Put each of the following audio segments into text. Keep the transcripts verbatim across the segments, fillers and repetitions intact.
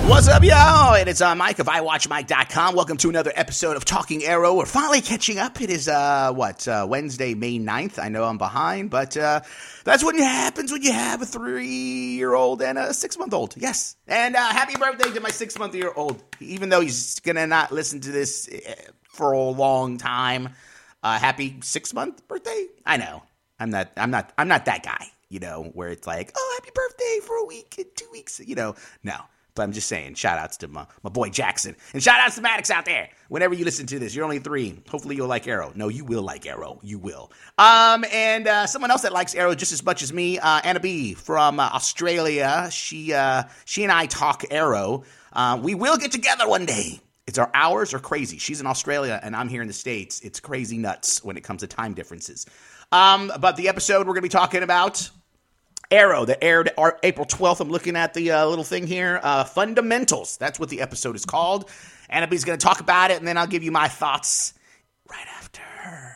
What's up, y'all? It is uh, Mike of i watch mike dot com. Welcome to another episode of Talking Arrow. We're finally catching up. It is, uh, what, uh, Wednesday, May ninth. I know I'm behind, but uh, that's what happens when you have a three-year-old and a six-month-old. Yes. And uh, happy birthday to my six-month-year-old. Even though he's going to not listen to this for a long time. Uh, happy six-month birthday? I know. I'm not, I'm not, I'm not that guy, you know, where it's like, oh, happy birthday for a week and two weeks, you know. No. But I'm just saying, shout-outs to my, my boy Jackson. And shout-outs to Maddox out there. Whenever you listen to this, you're only three. Hopefully you'll like Arrow. No, you will like Arrow. You will. Um, and uh, someone else that likes Arrow just as much as me, uh, Anna B. from uh, Australia. She uh, she and I talk Arrow. Uh, we will get together one day. It's our hours are crazy. She's in Australia, and I'm here in the States. It's crazy nuts when it comes to time differences. Um, but the episode we're going to be talking about... Arrow that aired April twelfth. I'm looking at the uh, little thing here. Uh, Fundamentals. That's what the episode is called. Annabelle's going to talk about it, and then I'll give you my thoughts right after her.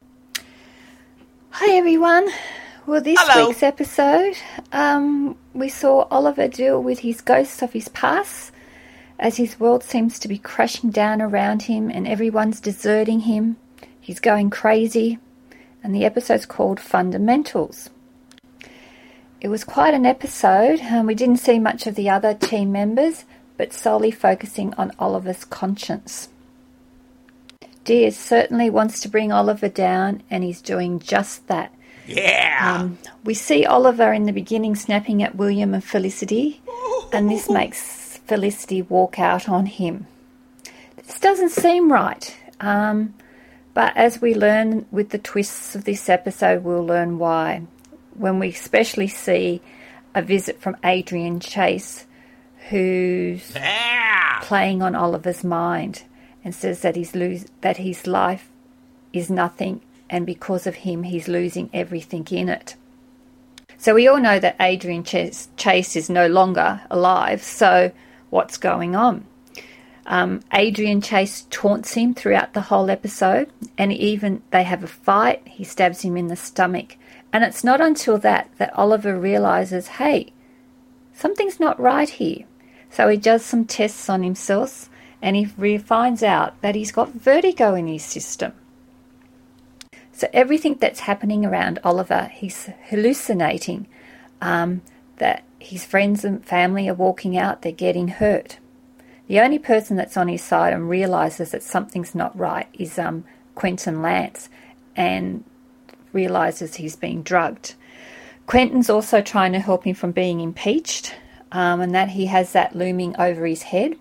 Hi, everyone. Well, this Hello. week's episode, um, we saw Oliver deal with his ghosts of his past as his world seems to be crashing down around him and everyone's deserting him. He's going crazy, and the episode's called Fundamentals. It was quite an episode. Um, we didn't see much of the other team members, but solely focusing on Oliver's conscience. Diaz certainly wants to bring Oliver down, and he's doing just that. Yeah! Um, we see Oliver in the beginning snapping at William and Felicity, and this makes Felicity walk out on him. This doesn't seem right, um, but as we learn with the twists of this episode, we'll learn why. When we especially see a visit from Adrian Chase, who's yeah. playing on Oliver's mind and says that he's lose that his life is nothing, and because of him, he's losing everything in it. So we all know that Adrian Chase, Chase is no longer alive. So what's going on? Um, Adrian Chase taunts him throughout the whole episode, and even they have a fight. He stabs him in the stomach. And it's not until that that Oliver realises, hey, something's not right here. So he does some tests on himself, and he re- finds out that he's got vertigo in his system. So everything that's happening around Oliver, he's hallucinating, um, that his friends and family are walking out, they're getting hurt. The only person that's on his side and realises that something's not right is um, Quentin Lance, and realises he's being drugged. Quentin's also trying to help him from being impeached, um, and that he has that looming over his head.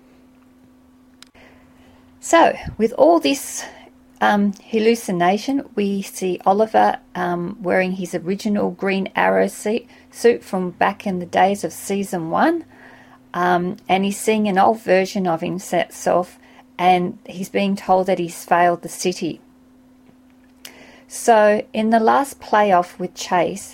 So, with all this um, hallucination, we see Oliver um, wearing his original Green Arrow suit from back in the days of season one, um, and he's seeing an old version of himself, and he's being told that he's failed the city. So, in the last playoff with Chase,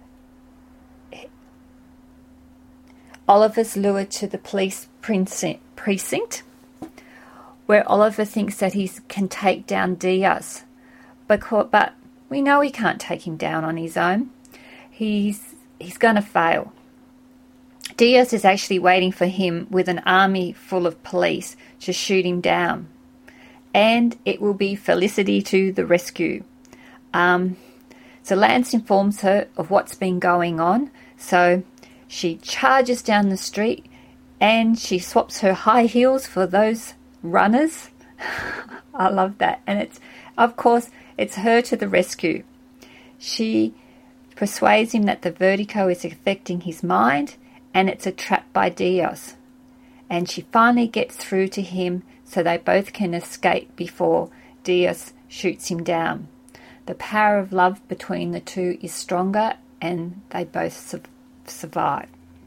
Oliver's lured to the police precinct, where Oliver thinks that he can take down Diaz. But, but we know he can't take him down on his own. He's, he's going to fail. Diaz is actually waiting for him with an army full of police to shoot him down. And it will be Felicity to the rescue. Um, so Lance informs her of what's been going on. So she charges down the street and she swaps her high heels for those runners. I love that. And it's, of course, it's her to the rescue. She persuades him that the vertigo is affecting his mind and it's a trap by Diaz. And she finally gets through to him so they both can escape before Diaz shoots him down. The power of love between the two is stronger, and they both su- survive.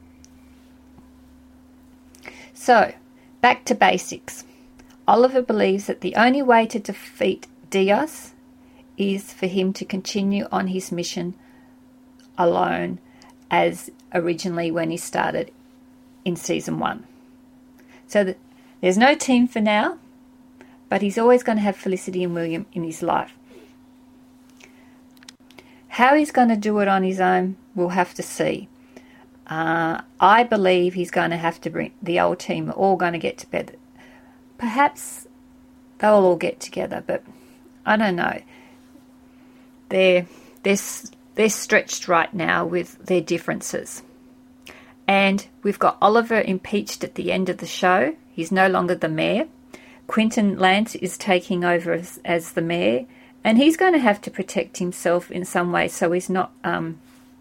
So, back to basics. Oliver believes that the only way to defeat Diaz is for him to continue on his mission alone, as originally when he started in season one. So that there's no team for now, but he's always going to have Felicity and William in his life. How he's going to do it on his own, we'll have to see. Uh, I believe he's going to have to bring the old team, all going to get together. Perhaps they'll all get together, but I don't know. They're, they're, they're stretched right now with their differences. And we've got Oliver impeached at the end of the show. He's no longer the mayor. Quinton Lance is taking over as, as the mayor. And he's going to have to protect himself in some way so he's not um,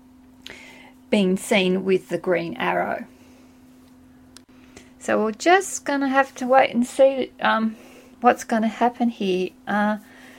being seen with the Green Arrow. So we're just going to have to wait and see um, what's going to happen here. Uh,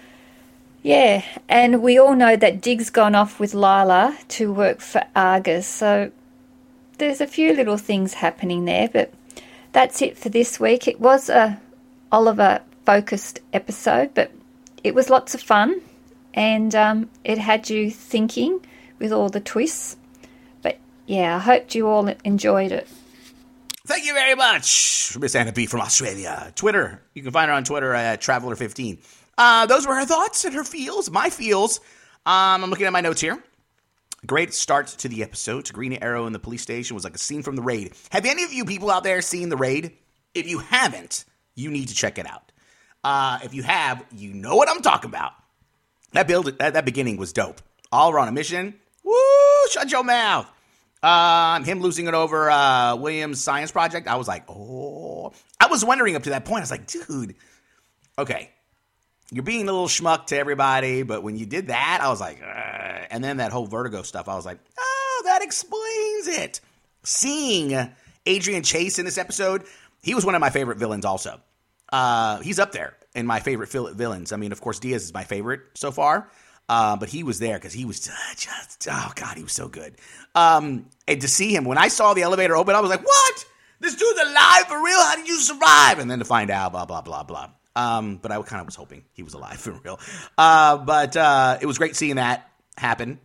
yeah, and we all know that Dig's gone off with Lila to work for Argus. So there's a few little things happening there, but that's it for this week. It was a Oliver-focused episode, but it was lots of fun, and um, it had you thinking with all the twists. But yeah, I hope you all enjoyed it. Thank you very much, Miss Anna B. from Australia. Twitter, you can find her on Twitter at Traveler fifteen. Uh, those were her thoughts and her feels, my feels. Um, I'm looking at my notes here. Great start to the episode. To Green Arrow in the police station was like a scene from The Raid. Have any of you people out there seen The Raid? If you haven't, you need to check it out. Uh, if you have, you know what I'm talking about. That build, that, that beginning was dope. Oliver on a mission. Woo! Shut your mouth. Um, him losing it over uh, William's science project. I was like, oh. I was wondering up to that point. I was like, dude, okay. You're being a little schmuck to everybody, but when you did that, I was like, ugh. And then that whole Vertigo stuff, I was like, oh, that explains it. Seeing Adrian Chase in this episode, he was one of my favorite villains also. Uh, he's up there in my favorite villains. I mean, of course, Diaz is my favorite so far, uh, but he was there because he was just, oh, God, he was so good. Um, and to see him, when I saw the elevator open, I was like, what? This dude's alive for real? How did you survive? And then to find out, blah, blah, blah, blah. Um, but I kind of was hoping he was alive for real. Uh, but uh, it was great seeing that happen.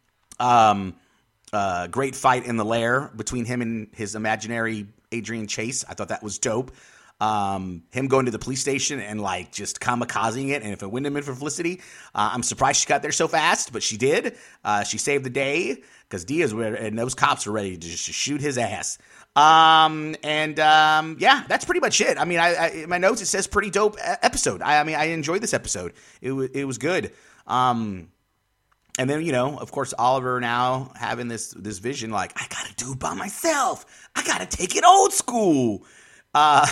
Um, uh, great fight in the lair between him and his imaginary Adrian Chase. I thought that was dope. Um, him going to the police station and like just kamikazing it. And if it wouldn't have been for Felicity, uh, I'm surprised she got there so fast, but she did. Uh, she saved the day because Diaz were, and those cops were ready to just shoot his ass. Um, and, um, yeah, that's pretty much it. I mean, I, I in my notes, it says pretty dope episode. I, I mean, I enjoyed this episode. It was, it was good. Um, and then, you know, of course, Oliver now having this, this vision, like, I gotta do it by myself. I gotta take it old school. Uh,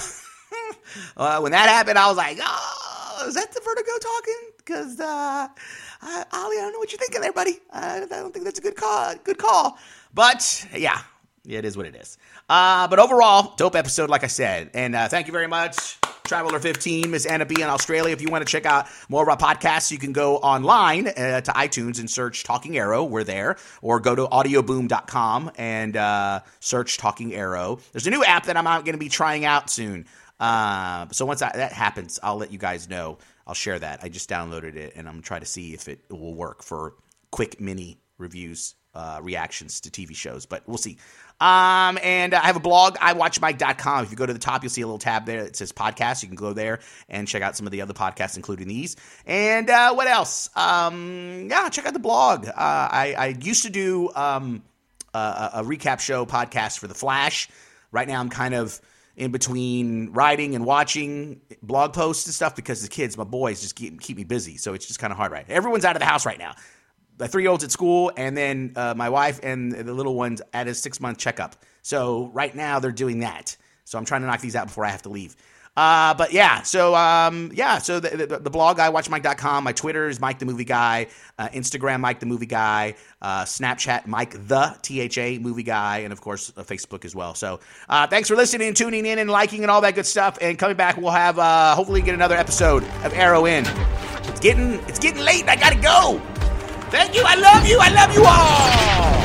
uh when that happened, I was like, oh, is that the Vertigo talking? Cause, uh, I, Ollie, I don't know what you're thinking there, buddy. I, I don't think that's a good call, good call. But yeah. Yeah, it is what it is. Uh, but overall, dope episode, like I said. And uh, thank you very much, Traveler fifteen, Miss Anna B in Australia. If you want to check out more of our podcasts, you can go online uh, to iTunes and search Talking Arrow. We're there. Or go to audio boom dot com and uh, search Talking Arrow. There's a new app that I'm going to be trying out soon. Uh, so once I, that happens, I'll let you guys know. I'll share that. I just downloaded it, and I'm trying to see if it will work for quick mini reviews, uh, reactions to T V shows. But we'll see. Um, and I have a blog, i watch mike dot com. If you go to the top, you'll see a little tab there that says podcast. You can go there and check out some of the other podcasts, including these. And uh, what else? Um, yeah, check out the blog. Uh, I, I used to do um, a, a recap show podcast for The Flash. Right now I'm kind of in between writing and watching blog posts and stuff because the kids, my boys, just keep, keep me busy. So it's just kind of hard, right? Everyone's out of the house right now. The three-year-old's at school, and then uh, my wife and the little one's at his six-month checkup. So right now they're doing that. So I'm trying to knock these out before I have to leave. Uh, but yeah, so um, yeah, so the, the, the blog, i watch mike dot com. My Twitter is Mike the Movie Guy. Uh, Instagram, Mike the Movie Guy. Uh, Snapchat, Mike the T H A Movie Guy, and of course uh, Facebook as well. So uh, thanks for listening, and tuning in, and liking, and all that good stuff. And coming back, we'll have uh, hopefully get another episode of Arrow in. It's getting it's getting late. And I gotta go. Thank you. I love you. I love you all.